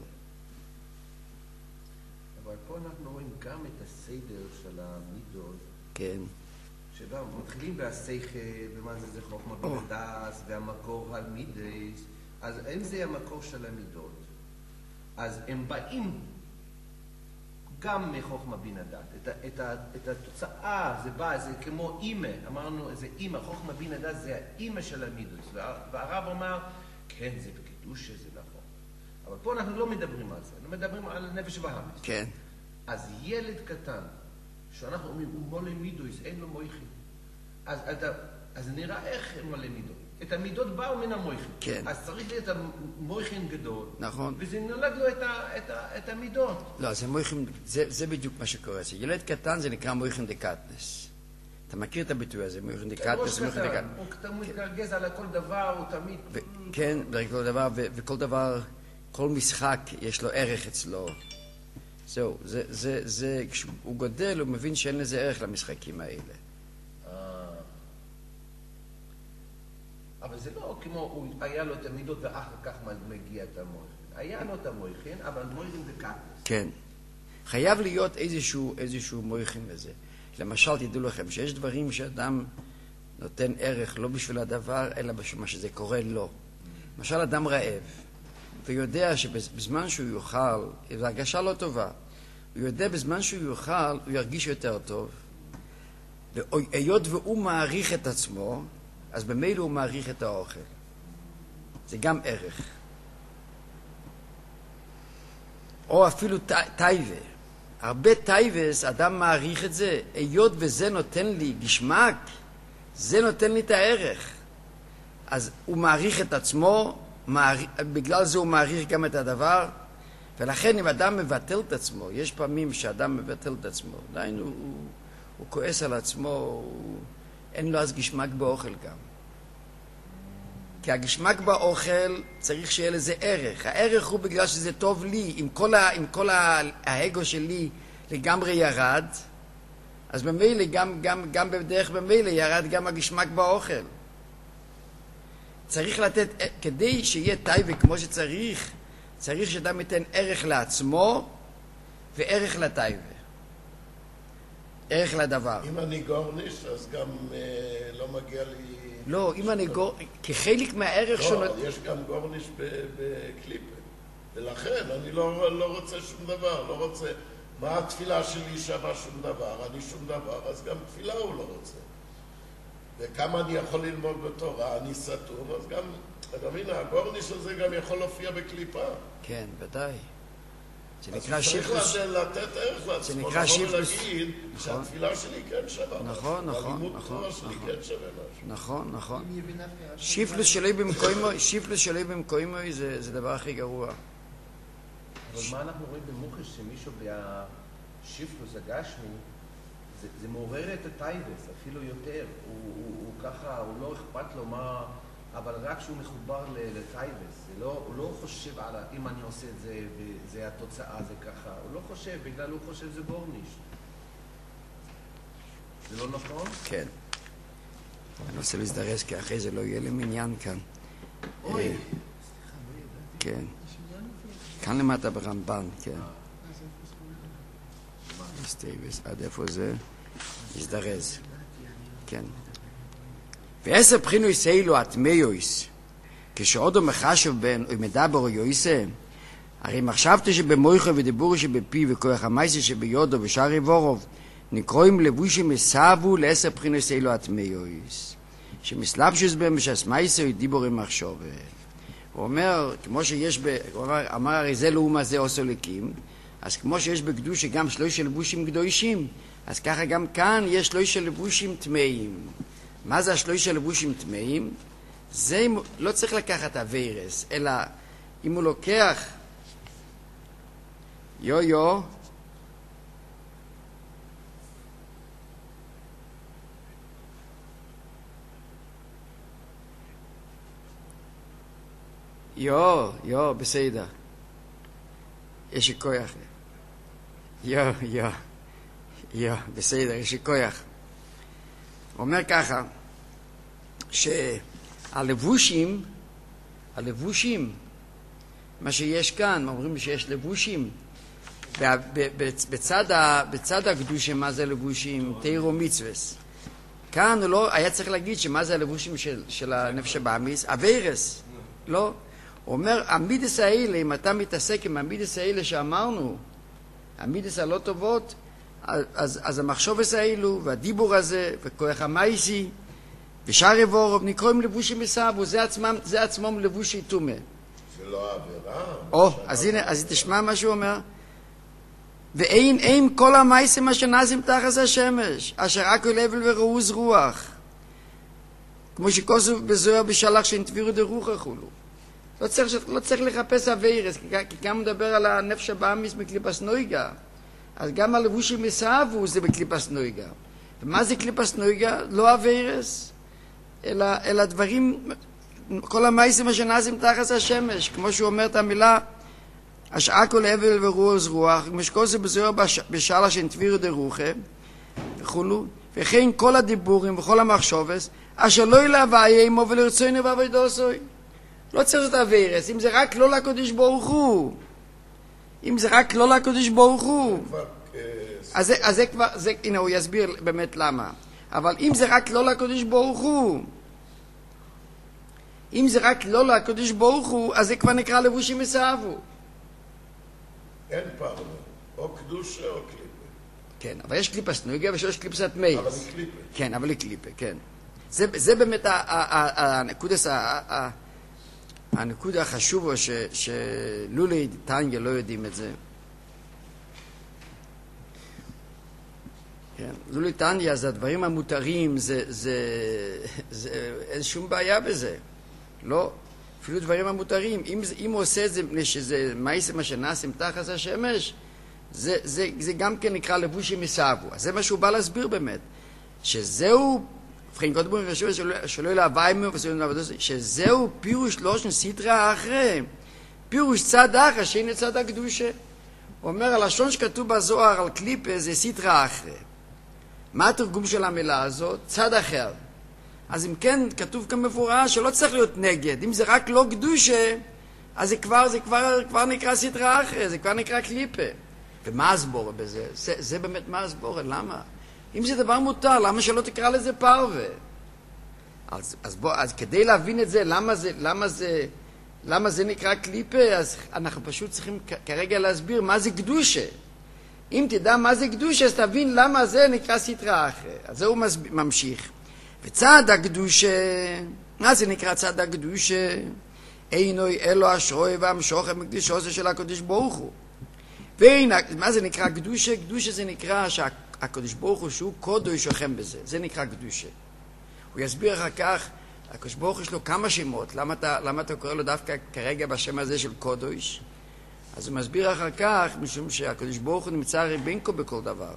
אבל פה אנחנו רואים גם את הסדר של המידות. כן. שבה מתחילים בהשכל, ומה זה חוכמה בדס, והמקור המידס. אז אם זה המקור של המידות, אז הם באים גם מחוכמה בינה דת. את התוצאה, זה בא, זה כמו אימא, אמרנו, זה אימא, חוכמה בינה דת זה האימא של המידוס. והרב אומר, כן, זה בקדושה, זה נכון. אבל פה אנחנו לא מדברים על זה, אנחנו מדברים על נפש בהמית. כן. אז ילד קטן, שאנחנו אומרים, הוא מולא מידוס, אין לו מויכין. אז נראה איך הם מולא מידות. את המידות באו מן המויכין. כן. אז צריך להיות המויכין גדול. נכון. וזה נולד לו את המידות. לא, זה מויכין, זה בדיוק מה שקורה. ילד קטן זה נקרא מויכין דקטנס. אתה מכיר את הביטוי הזה, מויכין דקטנס, מויכין דקטנס. הוא מתגרגז על כל דבר, הוא תמיד... כן, כל דבר, וכל דבר, כל משחק יש לו ערך אצלו. זהו, זה, כשהוא גודל, הוא מבין שאין לזה ערך למשחקים האלה. אבל זה לא כמו, הוא היה לו את המידות ואחר כך מגיע את המויכין. היה לו את המויכין, אבל מויכין זה קטנס. כן. חייב להיות איזשהו מויכין לזה. למשל, תדעו לכם, שיש דברים שאדם נותן ערך לא בשביל הדבר, אלא בשביל מה שזה קורה לו. למשל, אדם רעב, ויודע שבזמן שהוא יאכל, זו הרגשה לא טובה, הוא יודע בזמן שהוא יאכל, הוא ירגיש יותר טוב. והיות והוא מעריך את עצמו, אז במילא הוא מעריך את האוכל. זה גם ערך. או אפילו טייבה. הרבה טייבס, אדם מעריך את זה. היות וזה נותן לי גשמק, זה נותן לי את הערך. אז הוא מעריך את עצמו, בגלל זה הוא מעריך גם את הדבר. ולכן אם אדם מבטל את עצמו, יש פעמים שאדם מבטל את עצמו, דיינו, הוא כועס על עצמו, אין לו אז גשמק באוכל גם. כי הגשמק באוכל צריך שיהיה לזה ערך. הערך הוא בגלל שזה טוב לי. אם כל האגו שלי לגמרי ירד, אז במילא, גם בדרך במילא ירד גם הגשמק באוכל. צריך לתת, כדי שיהיה טייבה כמו שצריך, צריך שאדם ייתן ערך לעצמו וערך לטייבה. ערך לדבר. אם אני גורניש, אז גם לא מגיע לי... לא, אם אני כחלק מהערך שלו... לא, יש גם גורניש בקליפה. ולכן אני לא רוצה שום דבר, לא רוצה... מה התפילה שלי שווה שום דבר? אני שום דבר, אז גם תפילה הוא לא רוצה. וכמה אני יכול ללמוד בתורה, אני סתום, אז גם... אתה מבין, הגורניש הזה גם יכול להופיע בקליפה. כן, ודאי. זה אז נקרא צריך שיפלוס. לתת ערך לעצמו, זה נקרא שיפלוס. להגיד שהתפילה שלי כן שווה. נכון. הלימוד תורה שלי כן שווה משהו. נכון. שיפלוס שלי במקוימו זה דבר הכי גרוע. אבל מה אנחנו רואים במוחש שמישהו בשיפלוס הגשמי, זה מעורר את הטייבס, אפילו יותר. הוא ככה, הוא לא אכפת לו מה... אבל רק שהוא מחובר לטייבס, הוא לא חושב על אם אני עושה את זה וזה התוצאה, זה ככה. הוא לא חושב, בגלל הוא חושב זה גורניש. זה לא נכון? כן. אני רוצה להזדרז, כי אחרי זה לא יהיה לי מניין כאן. אוי. כן. כאן למטה ברמב"ן, כן. טייבס, עד איפה זה? להזדרז. כן. ועשר בחינוס אלו התמיוס, כשעודו מחשב בין או מדבר או יויסה, הרי מחשבתי שבמויכו ודיבורו שבפי וכוח המייסה שביודו ושאר איבורוב, נקרואים לבושים מסעבו לעשר בחינוס אלו התמיוס, שמסלבשוס בהם בשעס מייסה או דיבורים מחשוב. הוא אומר, כמו שיש, אמר הרי זה לאומה זה עושו לקים, אז כמו שיש בקדוש גם שלושה לבושים קדושים, אז ככה גם כאן יש שלושה לבושים טמאים. מה זה השלושה לבושים טמאים? זה לא צריך לקחת הווירס, אלא אם הוא לוקח יו בסדר. יש כוח. בסדר, יש כוח. הוא אומר ככה, שהלבושים, מה שיש כאן, אומרים שיש לבושים, בצד הקדושה, מה זה לבושים? תירו מצווס. כאן הוא לא, היה צריך להגיד שמה זה הלבושים של הנפש הבאמיס, הווירס, לא. הוא אומר, המידס האלה, אם אתה מתעסק עם המידס האלה שאמרנו, המידס הלא טובות, אז המחשובס האלו, והדיבור הזה, וכוח המייסי, ושאר אבורוב, נקראים לבושי מסבו, זה עצמם לבושי תומה. זה לא עבירה. אז תשמע מה שהוא אומר. ואין כל המייסים אשר נעשים תחת השמש, אשר רק הבל ורעוז רוח. כמו שכוסו בזוהר בשלח שנתבירו דרוח החולו. לא צריך לחפש אביירס, כי גם מדבר על הנפש הבאמיס מקליפס נויגה. אז גם הלבושי מסבו זה בקליפס נויגה. ומה זה קליפס נויגה? לא אביירס, אלא דברים, כל המייסים אשר נעשים תחת השמש, כמו שהוא אומר את המילה, השעה כל הבל ורועוז רוח, משכוסו בזוהר בשלח שנתבירו דרוחה, וכולו, וכן כל הדיבורים וכל המחשובס, אשר לא ילהווה עמו ולרצונו ועבודתו. לא צריך את אביירס, אם זה רק לא לקדוש ברוך הוא. אם זה רק לא לקדוש ברוך הוא. אז זה כבר, הנה הוא יסביר באמת למה. אבל אם זה רק לא לקדוש ברוך הוא, אם זה רק לא לקדוש ברוך הוא, אז זה כבר נקרא לבושי מסבו. אין פעם, או קדושה או קליפה. כן, אבל יש קליפס נויגה ויש קליפסת מייס. אבל היא קליפה. כן, אבל היא קליפה, כן. זה באמת הנקודה החשובה שלולי טניה לא יודעים את זה. כן, לולי טניה זה הדברים המותרים, אין שום בעיה בזה. לא, אפילו דברים המותרים. אם הוא עושה את זה מפני שזה מייסים אשר נעשים תחת השמש, זה גם כן נקרא לבושי מסבו. אז זה מה שהוא בא להסביר באמת. שזהו, ובכן קודם כל שלא ילהווה עמו שזהו פירוש לא של סטרא אחרי, פירוש צד אחר שהנה צד הקדושה. הוא אומר, הלשון שכתוב בזוהר על קליפה זה סטרא אחרי. מה התרגום של המילה הזאת? צד אחר. אז אם כן, כתוב כאן מפורש שלא צריך להיות נגד. אם זה רק לא קדושה, אז זה כבר נקרא סטרא אחרי, זה כבר נקרא קליפה. ומה הסבור בזה? זה באמת מה הסבור, למה? אם זה דבר מותר, למה שלא תקרא לזה פרווה? אז כדי להבין את זה, למה זה נקרא קליפה, אז אנחנו פשוט צריכים כרגע להסביר מה זה קדושה. אם תדע מה זה קדושה, אז תבין למה זה נקרא סטרא אחרי. אז זה הוא ממשיך. וצד הקדושה, מה זה נקרא צד הקדושה? אינו אלו אשרוי והמשוכן מקדישו של הקדוש ברוך הוא. מה זה נקרא קדושה? קדושה זה נקרא שהקדוש ברוך הוא שהוא קודש שוכן בזה. זה נקרא קדושה. הוא יסביר אחר כך, הקדוש ברוך הוא יש לו כמה שמות. למה אתה קורא לו דווקא כרגע בשם הזה של קודש? אז הוא מסביר אחר כך, משום שהקדוש ברוך הוא נמצא ריבינקו בכל דבר.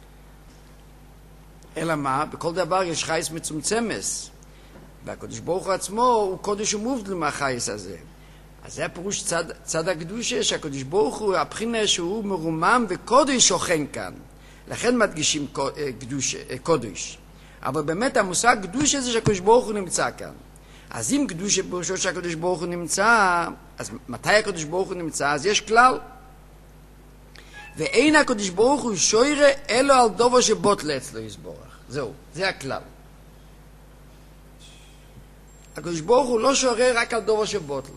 אלא מה? בכל דבר יש חייס מצומצמס. והקדוש ברוך הוא עצמו הוא קודש ומובדל מהחייס הזה. אז זה הפירוש צד הקדושה, שהקדוש ברוך הוא הבחינה שהוא מרומם וקודש שוכן כאן. לכן מדגישים קודש. אבל באמת המושג קדושה זה שהקדוש ברוך הוא נמצא כאן. אז אם קדושה פירושו שהקדוש ברוך הוא נמצא, אז מתי הקדוש ברוך הוא נמצא? אז יש כלל. ואין הקדוש ברוך הוא שוירה אלו על דובר שבוטלה אצלו יסבורך. זהו, זה הכלל. הקדוש ברוך הוא לא שורה רק על דובר שבוטל.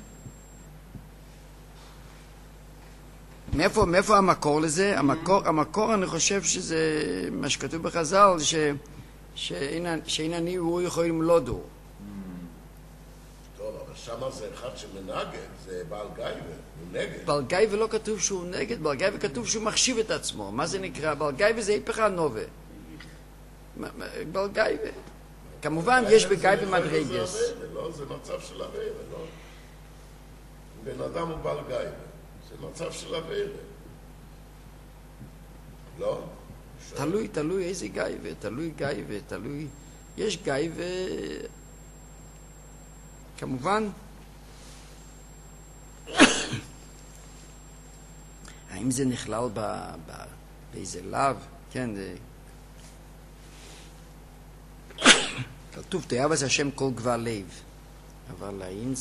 מאיפה המקור לזה? המקור אני חושב שזה מה שכתוב בחז"ל, שאין אני והוא יכולים לודו. טוב, אבל שמה זה אחד שמנגד, זה בעל גייבה, הוא נגד. בעל גייבה לא כתוב שהוא נגד, בעל גייבה כתוב שהוא מחשיב את עצמו. מה זה נקרא? בעל גייבה זה היפך הנובה. בעל גייבה. כמובן יש בגייבה מדרגס. לא, זה מצב של עבירה, לא. בן אדם הוא בעל גייבה. זה מצב של עבירה. לא? תלוי איזה גייבה, תלוי. יש גייבה, כמובן, האם זה נכלל באיזה לאו? כן, כתוב, תאהב את השם כל גבל לב. אבל האם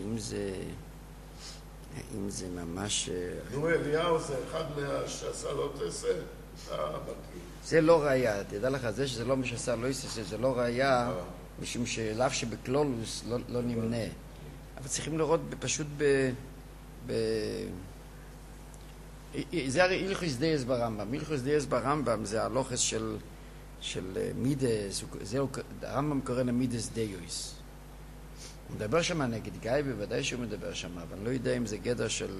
זה ממש... נו, אליהו זה אחד שעשה לא תעשה. זה לא ראייה, תדע לך, זה שזה לא משעשה לא יעשה, זה לא ראייה, משום שלאו שבקלולוס לא נמנה. אבל צריכים לראות פשוט זה הרי הלכוס דייס ברמב"ם. הלכוס דייס ברמב"ם זה הלוכס של מידס, הרמב"ם קורא למידס דיוס. הוא מדבר שם נגד גיא, בוודאי שהוא מדבר שם, אבל אני לא יודע אם זה גדר של...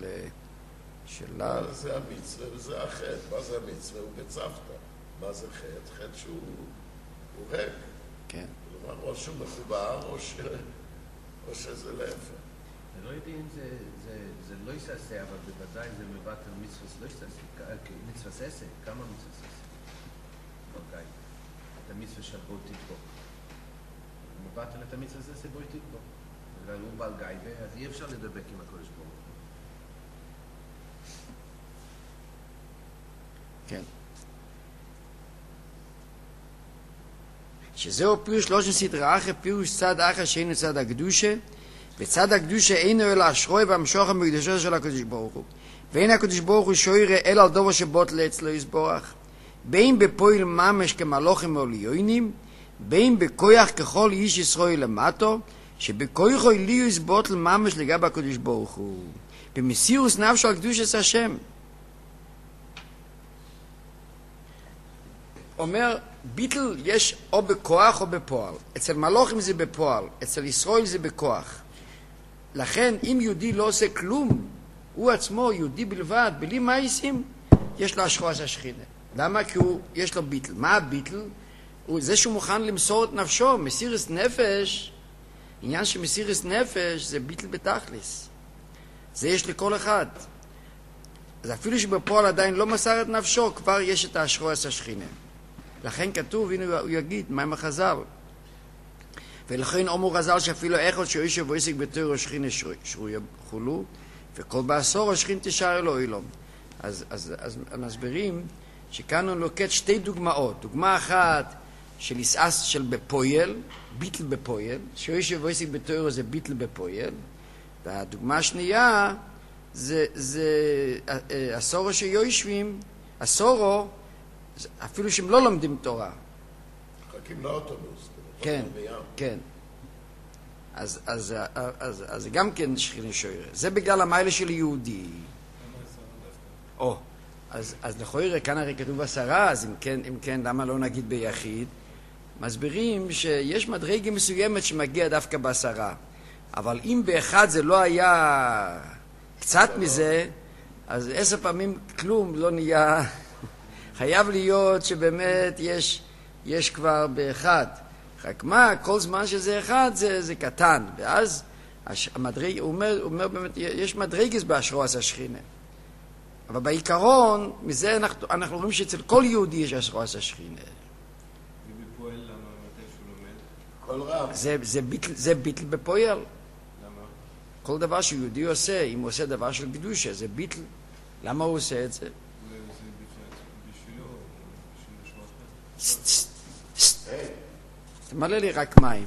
זה המצווה וזה החטא. מה זה המצווה? הוא בצוותא. מה זה חטא? חטא שהוא ריק. כן. כלומר, או שהוא מחובר, או שזה להפך. אני לא יודע אם זה לא יסעשה, אבל בוודאי זה מבטל מצווה לא יסעשה. מצווה ססה, כמה מצווה ססה? בגיא. את המצווה של בוא תתבוא. הוא מבטל את המצווה ססה בוא תתבוא. בגלל הוא בעל גיא, אז אי אפשר לדבק עם הקודש ברוך הוא. כן. שזהו פירוש לא סדרה אחר, פירוש צד אחר שאינו צד הקדושה, וצד הקדושה אינו אלא השרוי והמשוך המקדשו של הקדוש ברוך הוא. ואין הקדוש ברוך הוא שוירה אלא על דובר שבוטל אצלו יסבורך. בין בפועל ממש כמלוכים עליונים, בין בכוח ככל איש ישראל למטו, שבכוחו לי יסבוטל ממש לגבי הקדוש ברוך הוא. במסירוס נפשו על קדושת השם. אומר, ביטל יש או בכוח או בפועל. אצל מלוכים זה בפועל, אצל ישראל זה בכוח. לכן, אם יהודי לא עושה כלום, הוא עצמו יהודי בלבד, בלי מייסים, יש לו השחורת השכינה. למה? כי יש לו ביטל. מה הביטל? זה שהוא מוכן למסור את נפשו. מסירת נפש, עניין של מסירת נפש זה ביטל בתכלס. זה יש לכל אחד. אז אפילו שבפועל עדיין לא מסר את נפשו, כבר יש את השחורת השכינה. לכן כתוב, הנה הוא יגיד, מה עם החז"ל? ולכן אומרו חז"ל שאפילו אחד שיושב ועסק בתורה שכינה שרויה חולו, וכל בעשור השכין תשאר אלו אילום. אז מסבירים שכאן הוא לוקט שתי דוגמאות. דוגמה אחת של יסעס של בפועל, ביטל בפועל, שיושב ועסק בתורה זה ביטל בפועל, והדוגמה השנייה זה עשורו שיושבים, עשורו, אפילו שהם לא לומדים תורה. מחכים לאוטובוס. כן, כן. אז גם כן שכינה שוירה. זה בגלל המיילה של יהודי. אז לכאורה, כאן הרי כתוב 10, אז אם כן, למה לא נגיד ביחיד? מסבירים שיש מדרגה מסוימת שמגיע דווקא ב10. אבל אם באחד זה לא היה קצת מזה, אז 10 פעמים כלום לא נהיה... חייב להיות שבאמת יש כבר באחד. רק מה, כל זמן שזה אחד זה קטן. ואז המדרג, הוא אומר באמת, יש מדרגס בהשרוס השכינה. אבל בעיקרון, מזה אנחנו רואים שאצל כל יהודי יש השרוס השכינה. ובפועל למה מתי שהוא לומד? כל רב. זה ביטל בפועל. למה? כל דבר שיהודי עושה, אם הוא עושה דבר של קדושה, זה ביטל. למה הוא עושה את זה? אולי זה בשבילו, בשביל משהו אחר. תמלא לי רק מים.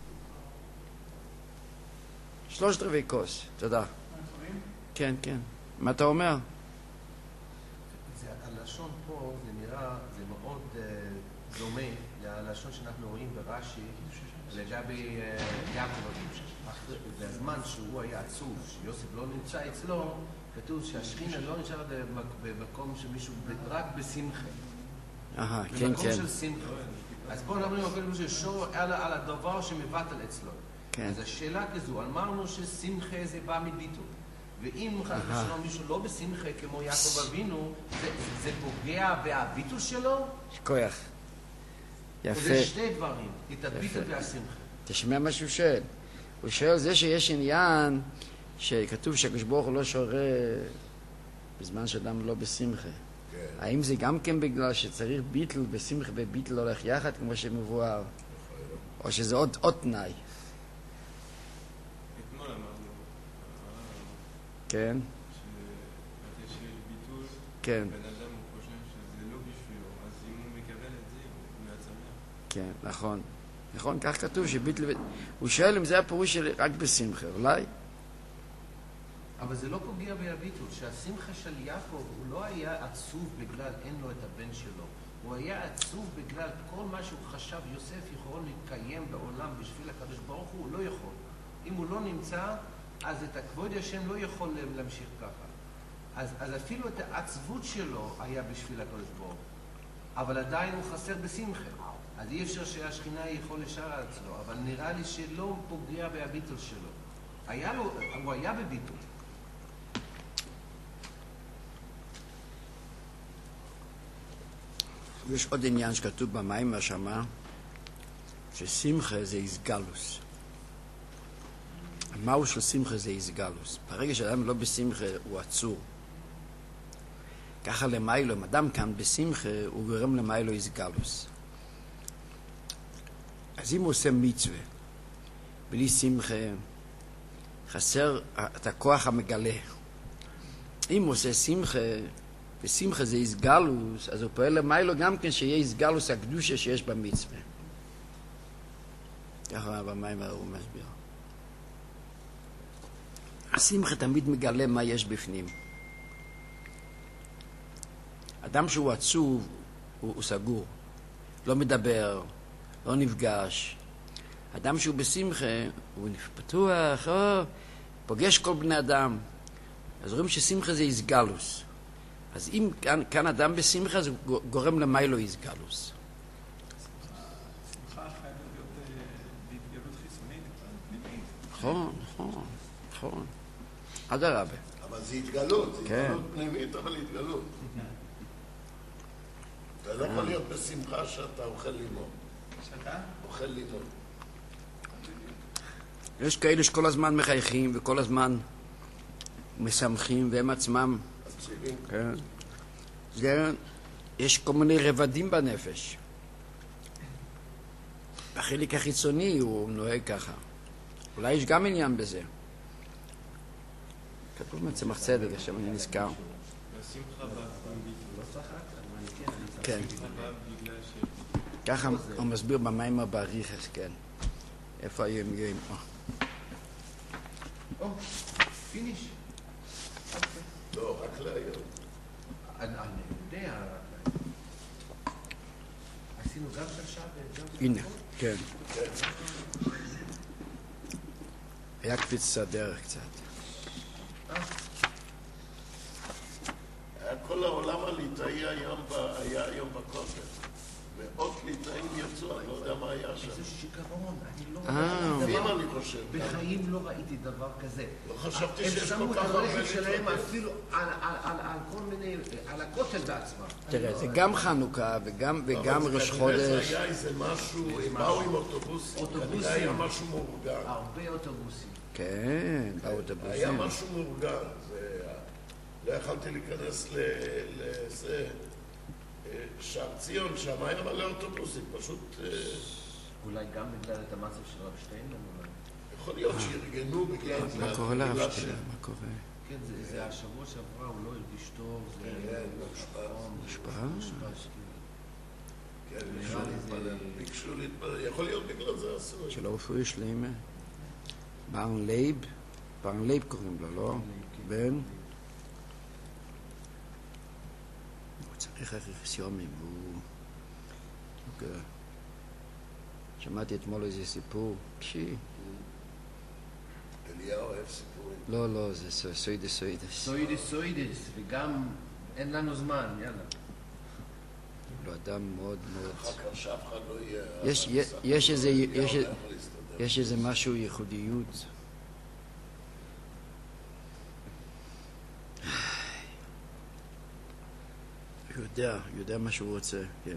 3/4 כוס, תודה. כן, כן. מה אתה אומר? הלשון פה זה נראה, זה מאוד דומה ללשון שאנחנו רואים ברש"י לגבי יעקב אבינו. בזמן שהוא היה עצוב, שיוסף לא נמצא אצלו, כתוב שהשכינה לא נשארת במקום שמישהו, רק בשמחה. כן, במקום כן. של שמחה. אז פה אנחנו אומרים ששור על הדבר שמבטל אצלו. כן. אז השאלה כזו, אמרנו ששמחה זה בא מביטול. ואם חס ושלום מישהו לא בשמחה כמו יעקב אבינו, זה פוגע בביטול שלו? כוח. יפה. זה שני דברים, את הביטול והשמחה. תשמע מה שהוא שואל. הוא שואל זה שיש עניין שכתוב שהקדוש ברוך הוא לא שורה בזמן שאדם לא בשמחה. האם זה גם כן בגלל שצריך ביטל בשמחה וביטל הולך יחד כמו שמבואר? או שזה עוד תנאי? אתמול אמרנו, כן, שיש ביטול, כן, בן אדם הוא חושב שזה לא בשבילו, אז אם הוא מקבל את זה, הוא מעצמך. כן, נכון. נכון, כך כתוב שביטל... הוא שואל אם זה הפירוש של רק בשמחה, אולי? אבל זה לא פוגע בביטול, שהשמחה של יעקב הוא לא היה עצוב בגלל אין לו את הבן שלו. הוא היה עצוב בגלל כל מה שהוא חשב יוסף יכול להתקיים בעולם בשביל הקדוש ברוך הוא לא יכול. אם הוא לא נמצא, אז את הכבוד השם לא יכול להמשיך ככה. אז אפילו את העצבות שלו היה בשביל הקדוש ברוך הוא. אבל עדיין הוא חסר בשמחה. אז אי אפשר שהשכינה יכול לשאר אצלו, אבל נראה לי שלא פוגע בהביטול שלו. הוא היה בביטול. יש עוד עניין שכתוב במים שמה, ששמחה זה איסגלוס. המהו של שמחה זה איסגלוס. ברגע שאדם לא בשמחה הוא עצור. ככה למיילו, אם אדם כאן בשמחה, הוא גורם למיילו איסגלוס. אז אם הוא עושה מצווה, בלי שמחה, חסר את הכוח המגלה. אם הוא עושה שמחה, ושמחה זה איסגלוס, אז הוא פועל למיילו גם כן שיהיה איסגלוס הקדושה שיש במצווה. ככה במים הוא מסביר. השמחה תמיד מגלה מה יש בפנים. אדם שהוא עצוב, הוא סגור. לא מדבר, לא נפגש. אדם שהוא בשמחה, הוא פתוח, פוגש כל בני אדם. אז רואים ששמחה זה איסגלוס. אז אם כאן אדם בשמחה, זה גורם למיילו איסגלוס. שמחה חייבת להיות בהתגלות חיצונית, פנימית. נכון. עד הרבה. אבל זה התגלות, זה כן. התגלות פנימית, אבל התגלות. אתה לא יכול להיות בשמחה שאתה אוכל לימון. שאתה? אוכל לימון. יש כאלה שכל הזמן מחייכים וכל הזמן משמחים והם עצמם. עצובים. כן. יש כל מיני רבדים בנפש. בחלק החיצוני הוא נוהג ככה. אולי יש גם עניין בזה. כתוב מצמח צדק, עכשיו אני נזכר. והשמחה בפנימית. כן. שמחה באה בגלל ככה הוא מסביר במים בריחס, כן. איפה היו הם גאים? פיניש. לא, רק להיום. אני יודע. עשינו גם של שבת. הנה, כן. היה קפיץ הדרך קצת. כל העולם הליטאי היה היום בכותל. מאות ליטאים יצאו, אני לא יודע מה היה שם. איזה שיכרון, אני לא אלפים אני חושב. בחיים לא ראיתי דבר כזה. לא חשבתי הם שיש שמו כל את כך הרבה הרכב שלהם ליטאים. אפילו על כל מיני, על הכותל בעצמם. תראה, זה גם חנוכה וגם ראש חודש. זה היה איזה משהו, הם באו עם אוטובוסים. כנראה היה משהו מאורגן. הרבה אוטובוסים. כן, באוטובוסים. היה משהו מאורגן. לא יכלתי להיכנס לזה. שער ציון, שם היה מלא אוטובוסים, פשוט... אולי גם בגלל את המצב של רב שטיינמן, אולי. יכול להיות שארגנו בגלל... מה קורה לרב שטיינמן? מה קורה? כן, זה השבוע שעברה, הוא לא הרגיש טוב, זה... השפעה? כן, ביקשו להתפלל. יכול להיות בגלל זה אסור. שלא רפואי שלמה. ברן לייב קוראים לו, לא? בן? צריך אחרי יומים, שמעתי אתמול איזה סיפור, אליהו אוהב סיפורים. לא, זה סוידס. וגם אין לנו זמן, יאללה. הוא אדם מאוד מאוד... אחר כך שאף אחד לא יהיה... יש איזה משהו ייחודיות. הוא יודע מה שהוא רוצה, כן.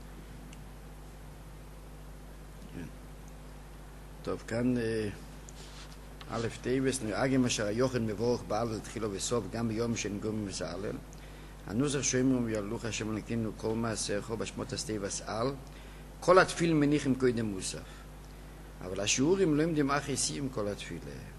טוב, כאן א' טייבס, נהגים אשר היוחד מבורך בעל התחילו וסוף, גם ביום שנגום מסעלל. הנוסח שאומרים ויעלוך השם נקטינו כל מעשיך בשמות הסטייבס על, כל התפיל מניחים קודם מוסף. אבל השיעורים לא עומדים אחרי סיים כל התפיל.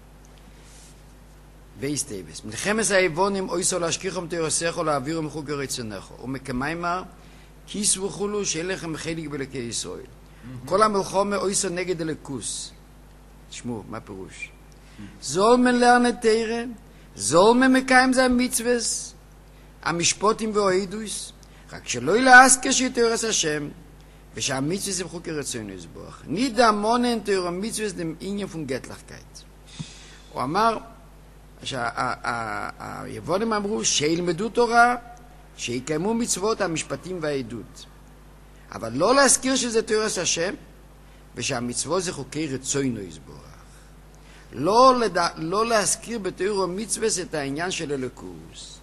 וייסטייבס. מלחמס האיבונים אויסו להשכיחם תירסךו להעבירם חוקר רצונךו. ומקמיימר כיסו וכולו שאין לכם חלק בלקי ישראל. כל המלחומה אויסו נגד הלכוס. תשמעו, מה פירוש? זול מן לרנת תירה, זול מן מקיים זה המצווס, המשפוטים והאידוס, רק שלא ילעסקה שיתרס השם, ושהמצווס הם חוקר רצונו יסבוח. נידה מונן תירה מצווס דם עניין פון גטלחקייט. הוא אמר, היוונים אמרו שילמדו תורה, שיקיימו מצוות, המשפטים והעדות. אבל לא להזכיר שזה תורס השם, ושהמצוות זה חוקי רצונו יסבורך. לא להזכיר בתורה ומצוות את העניין של אלוקות.